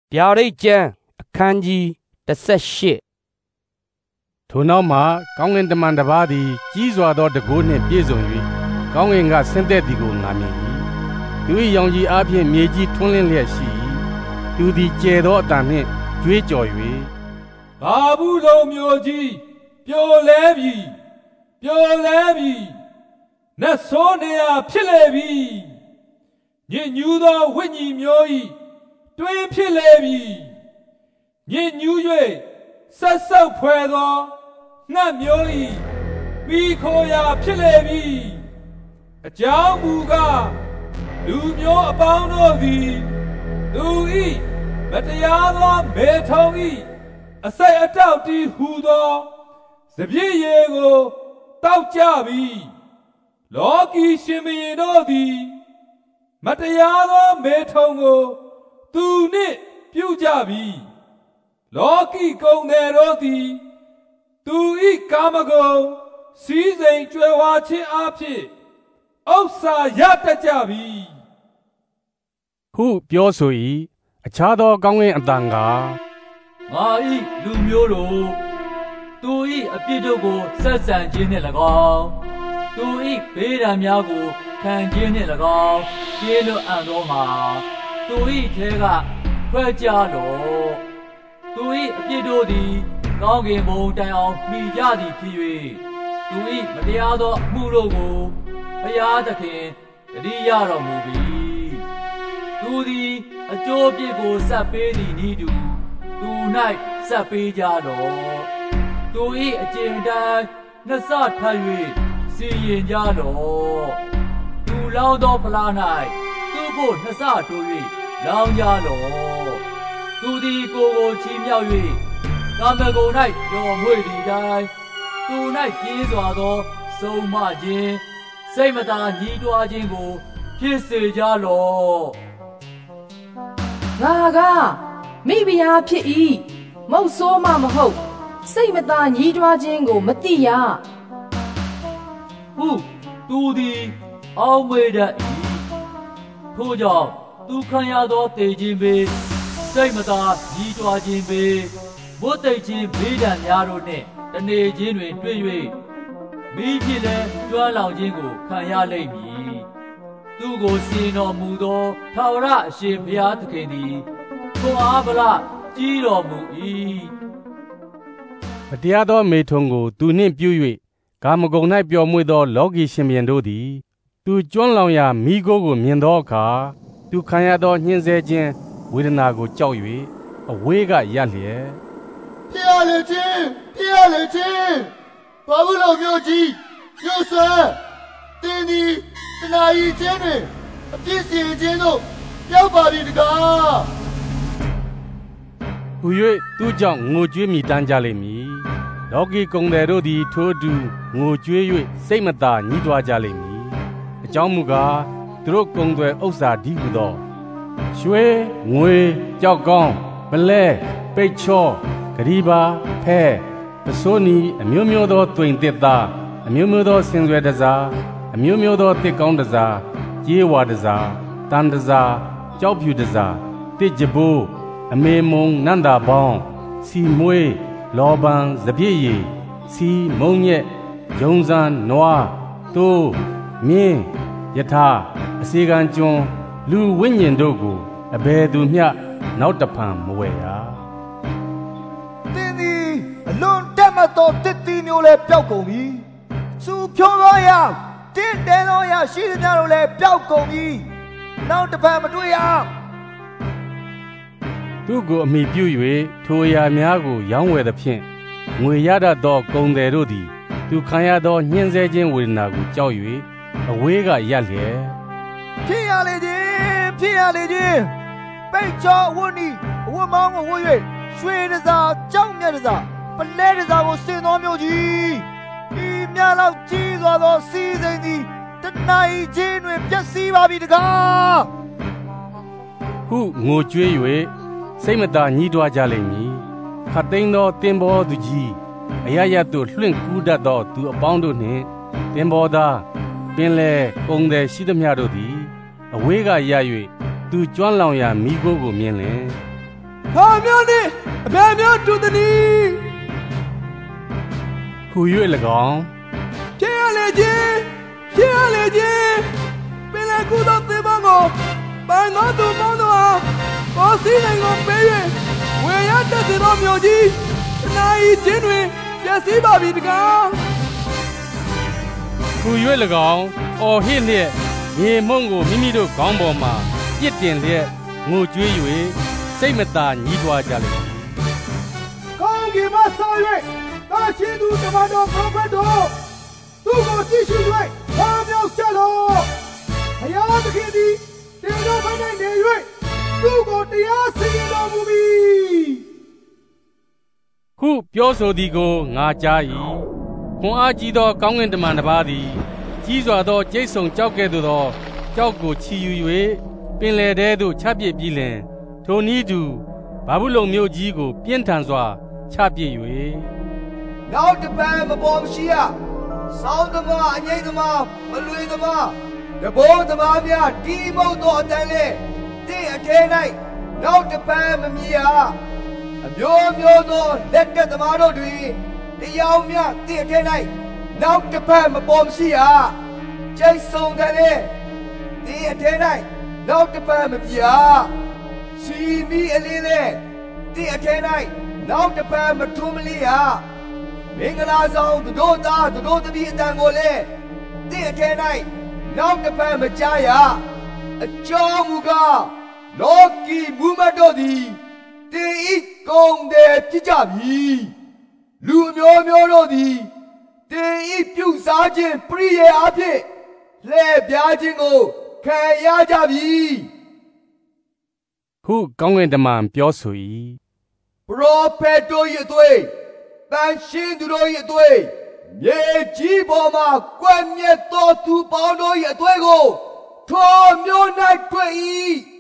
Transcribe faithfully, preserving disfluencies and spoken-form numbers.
ဗျာဒိတ်ကျမ်းအခန်းကြီးတစ်ဆယ့်ရှစ်ထိုနောက်မှကောင်းကင်တမန်တစ်ပါးသည်ကြီးစွာသောတန်ခိုးနှင့်ပြည့်စုံ၍ကောင်းကင်ကဆင်းသက်သည်ကိုငါမြင်၏သူ၏ရောင်ခြည်အားဖြင့်မြေကြီးထွန်းလင်းလျက်ရှိ၏သူသည်ကျယ်သောအတန်နှင့်ကြွေးကြော်၍ဘာဘူးလုံးမျိုးကြီးပျော်လဲပြီပျော်လဲပြီနတ်ဆိုးနေရာဖြစ်လေပြီညစ်ညူးသောဝိညာဉ်မျိုး၏တွင်ဖြစ်လေပြီညစ်ညူး၍ဆက်ဆုပ်ဖွယ်သောငှက်မျိုး၏ပြီးခိုးရာဖြစ်လေပြီအကြောင်းမူကားလူမျိုးအပေါင်းတို့သည်သူ၏မတရားသောမေထုံ၏အစိတ်အတောက်တီးဟူသောစပြည့်ရည်ကိုတောက်ကြပြီလောကီရှင်ဘုရင်တို့သည်မတရားသောမေထုံကိုသူနှင့်ပြုကြပြီလောကီကုံတယ်တို့သည်သူ၏ကာမဂုဏ်စည်းစိမ်ကြွယ်ဝခြင်းအဖြစ်ဥစ္စာရတတ်ကြပြီဟုပြောဆို၏အခြားသောကောင်းကင်အတန်ကငါ၏လူမျိုးတို့သူ၏အပြစ်တို့ကိုဆက်ဆံခြင်းနှင့်၎င်းသူ၏ဘေးဒဏ်များကိုခံခြင်းနှင့်၎င်းကျေးလွန်အံ့သောမှာသူ၏ထဲကဖွဲ့ကြလော့သူ၏အပြစ်တို့သည်ကောင်းကင်ဘုံတိုင်အောင်မိကြသည်ဖြစ်၍သူ၏မတရားသောအမှုတို့ကိုဘုရားသခင်တတိယတော်မူပြီသူသည်အကျိုးအပြစ်ကိုဆက်ပေးသည်နည်းတူသူ၌ဆက်ပေးကြလော့သူ၏အကျင့်တိုင်းနှစ်ဆထပ်၍စီရင်ကြလော့သူလောင်းသောဖလား၌သူ့ကိုနှစ်ဆတိုး၍လောင်းကြလော့သူသည်ကိုယ်ကိုချီးမြှောက်၍ကာမဂုဏ်၌ကျော်မွေ့သည်တိုင်းသူ၌ပြေးစွာသောဆုံးမခြင်းစိတ်မသာညှိတွားခြင်းကိုဖြစ်စေကြလော့ငါကမိဖုရားဖြစ်၏မုတ်ဆိုးမှမဟုတ်စိတ်မသာညှိတွားခြင်းကိုမသိရဟုသူသည်အောက်မေ့တတ်၏ထို့ကြောင့်သူခံရသောတေခြင်းပေစိတ်မသာညှိတွားခြင်းပေဘုတ်သိခြင်းဘေးဒဏ်များတို့နှင့်တနေခြင်းတွင်တွေ့၍မိဖြစ်လဲကျွမ်းလောင်ခြင်းကိုခံရလိမ့်မည်သူကိုစီတော်မူသောထာဝရအရှင်ဘုရားသခင်သည်ကိုအားဗလကြီးတော်မူ၏မတရားသောမေထုံကိုသူနှင့်ပြု၍ကာမဂုဏ်၌ပျော်မွေ့သောလောကီရှင်ဘုရင်တို့သည်သူကျွမ်းလောင်ရာမိခိုးကိုမြင်သောအခါသူခံရသောညှင်းဆဲခြင်းဝေဒနာကိုကြောက်၍အဝေးကရပ်လျက်ဖျားလေခြင်းဖျားလေခြင်းဘာဘူးလို့မျိုးကြီးညှို့ဆွဲတင်းသည်တနာရီခြင်းတွင်အပြစ်စီရင်ခြင်းတို့ရောက်ပါပြီတကားဟူ၍သူကြောင့်ငိုကြွေးမိတမ်းကြလိမ့်မည်လောကီကုံတယ်တို့သည်ထိုအတူငိုကြွေး၍စိတ်မသာညှိတွားကြလိမ့်မည်အကြောင်းမူကားသူတို့ကုံတယ်ဥစ္စာဒီဟုသောရွှေငွေကြောက်ကောင်းမလဲပိတ်ချောဂရီပါဖဲပစိုးနီအမျိုးမျိုးသောတွင်တစ်သားအမျိုးမျိုးသောစင်စွယ်တစားအမျိုးမျိုးသောတစ်ကောင်းတစားကြေးဝါတစားတန်တစားကြောက်ဖြူတစားတစ်ကြဘိုးအမေမုံနန္တာပေါင်းစီမွေးလောပန်စပြည့်ရည်စီမုံညက်ဂျုံစံနွားတိုးမြင်းယထာအစီကံကျွန်းလူဝိညာဉ်တို့ကိုအဘယ်သူမျှနောက်တဖန်မဝယ်ရတင်းသည်အလွန်တက်မှတ်သောတစ်တီမျိုးလည်းပျောက်ကုန်ပြီစူဖြိုးသောရတင်းတဲသောရရှိသမျှတို့လည်းပျောက်ကုန်ပြီနောက်တဖန်မတွေ့ရသူကိုအမိပြု၍ထိုအရာများကိုရောင်းဝယ်သဖြင့်ငွေရတတ်သောကုံတယ်တို့သည်သူခံရသောညှင်းဆဲခြင်းဝေဒနာကိုကြောက်၍အဝေးကရပ်လျက်ဖြစ်ရလေခြင်းဖြစ်ရလေခြင်းပိတ်ချောဝတ်နီအဝတ်မောင်းကိုဝတ်၍ရွှေတစားကြောက်မြတ်တစားပလဲတစားကိုဆင်သောမျိုးကြီးဤမြလောက်ကြီးစွာသောစီးစိမ်သည်တဏှာဤခြင်းတွင်ပျက်စီးပါပြီတကားဟုငိုကြွေး၍စိတ်မသာညှိတွားကြလိမ့်မည်ခတ်သိမ်းသောတင်ဘောသူကြီးအရရသို့လွှင့်ကူးတတ်သောသူအပေါင်းတို့နှင့်တင်ဘောသားပင်လေကုံတယ်ရှိသမျှတို့သည်အဝေးကရ၍သူကျွမ်းလောင်ရာမိခိုးကိုမြင်လင်ခါမျိုးနှင့်အဘယ်မျိုးတူသည်နည်းဟူ၍၎င်းဖြစ်ရလေခြင်းဖြစ်ရလေခြင်းပင်လယ်ကူးသောသင်္ဘောကိုပိုင်သောသူပေါင်းတို့အားကိုစီးနိုင်ကိုပေး၍ဝေရတတ်စေသောမြို့ကြီးတနာဤချင်းတွင်ပျက်စီးပါပြီတကားဟူ၍၎င်းအော်ဟစ်လျက်ရေမုံကိုမိမိတို့ခေါင်းပေါ်မှပြစ်တင်လျက်ငိုကြွေး၍စိတ်မသာညှိတွားကြလိမ့်မည်။ကောင်းကင်မှဆောင်း၍တာရှိသူတမန်တော်ကောင်းဘက်တို့သူ့ကိုကြည့်ရှု၍ဝါမြောက်ကြလော့။ဘုရားသခင်သည်တင်တော်ဘက်၌နေ၍သူ့ကိုတရားစီရင်တော်မူပြီ။ဟုပြောဆိုသည်ကိုငါကြား၏။ခွန်အားကြီးသောကောင်းကင်တမန်တစ်ပါးသည်ကြီးစွာသောကျိတ်ဆုံကြောက်ကဲ့သို့သောကြောက်ကိုချီယူ၍ပင်လယ်ထဲသို့ချပစ်ပြီးလျှင်ထိုနည်းတူဘာဘူးလုံမြို့ကြီးကိုပြင်းထန်စွာချပစ်၍နောက်တစ်ပံမပေါ်မရှိရစောင်းသမားအငိမ့်သမားမလွေသမားတဘိုးသမားများတီးမုတ်သောအတန်လေးတင့်အထဲ၌နောက်တစ်ပံမမြည်ရအမျိုးမျိုးသောလက်တက်သမားတို့တွင်တရားများတင့်အထဲ၌နောက်တစ်ပံမပေါ်မရှိရကျိတ်ဆုံတယ်လေတင့်အထဲ၌နောက်တစ်ပံမမြည်ရစီမီအလင်းလေတင့်အထဲ၌နောက်တစ်ပံမထွန်းမလီရမင်္ဂလာဆောင်တို့သားတို့သမီးအတန်ကိုလေတင့်အထဲ၌နောက်တစ်ပံမကြားရအကြောင်းမူကားလောကီမူမတ်တို့သည်တင်ဤကုံတယ်ဖြစ်ကြပြီလူမျိုးမျိုးတို့သည်တင်ဤပြုစားခြင်းပရိယေအဖြစ်လှည့်ပြားခြင်းကိုခံရကြပြီဟုကောင်းကင်တမန်ပြောဆို၏ပရောဖက်တို့၏အသွေးတန်ရှင်းသူတို့၏အသွေးမြေကြီးပေါ်မှာကွယ်မြတ်သောသူပေါင်းတို့၏အသွေးကိုထိုမျိုး၌တွေ့၏